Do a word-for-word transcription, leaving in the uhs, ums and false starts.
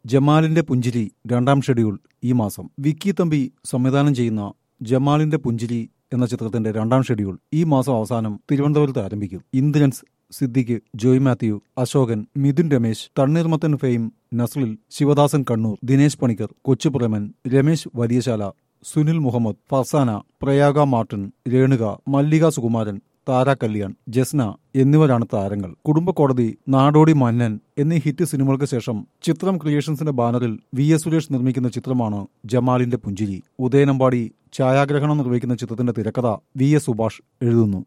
ജമാലിന്റെ പുഞ്ചിരി രണ്ടാം ഷെഡ്യൂൾ ഈ മാസം. വിക്കി തമ്പി സംവിധാനം ചെയ്യുന്ന ജമാലിന്റെ പുഞ്ചിരി എന്ന ചിത്രത്തിന്റെ രണ്ടാം ഷെഡ്യൂൾ ഈ മാസം അവസാനം തിരുവനന്തപുരത്ത് ആരംഭിക്കും. ഇന്ദ്രൻസ്, സിദ്ദിഖ്, ജോയ് മാത്യു, അശോകൻ, മിഥുൻ രമേശ്, തണ്ണീർമത്തൻ ഫെയിം, നസ്രിൽ, ശിവദാസൻ കണ്ണൂർ, ദിനേശ് പണിക്കർ, കൊച്ചുപ്രേമൻ, രമേശ് വലിയശാല, സുനിൽ മുഹമ്മദ്, ഫർസാന, പ്രയാഗ മാർട്ടിൻ, രേണുക, മല്ലിക സുകുമാരൻ, താര കല്യാൺ, ജസ്ന എന്നിവരാണ് താരങ്ങൾ. കുടുംബക്കോടതി, നാടോടി മന്നൻ എന്നീ ഹിറ്റ് സിനിമകൾക്ക് ശേഷം ചിത്രം ക്രിയേഷൻസിന്റെ ബാനറിൽ വി എസ് സുരേഷ് നിർമ്മിക്കുന്ന ചിത്രമാണ് ജമാലിന്റെ പുഞ്ചിരി. ഉദയനമ്പാടി ഛായാഗ്രഹണം നിർവഹിക്കുന്ന ചിത്രത്തിന്റെ തിരക്കഥ വി എസ് സുഭാഷ് എഴുതുന്നു.